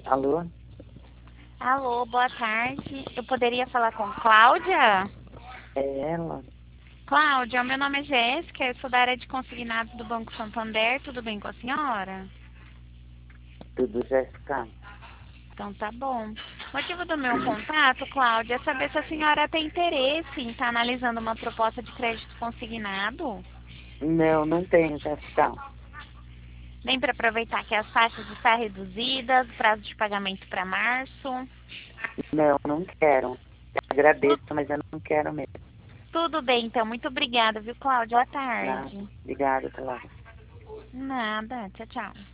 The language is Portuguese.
Alô? Alô, boa tarde. Eu poderia falar com Cláudia? É ela? Cláudia, meu nome é Jéssica, eu sou da área de consignados do Banco Santander. Tudo bem com a senhora? Tudo já está. Então tá bom. O motivo do meu contato, Cláudia, é saber se a senhora tem interesse em estar analisando uma proposta de crédito consignado. Não, não tenho, já está. Nem para aproveitar que as taxas estão reduzidas, prazo de pagamento para março. Não, não quero. Agradeço, Tu- mas eu não quero mesmo. Tudo bem, então. Muito obrigada, viu, Cláudia? Boa Nada. tarde. Obrigada, até lá. Nada. Tchau, tchau.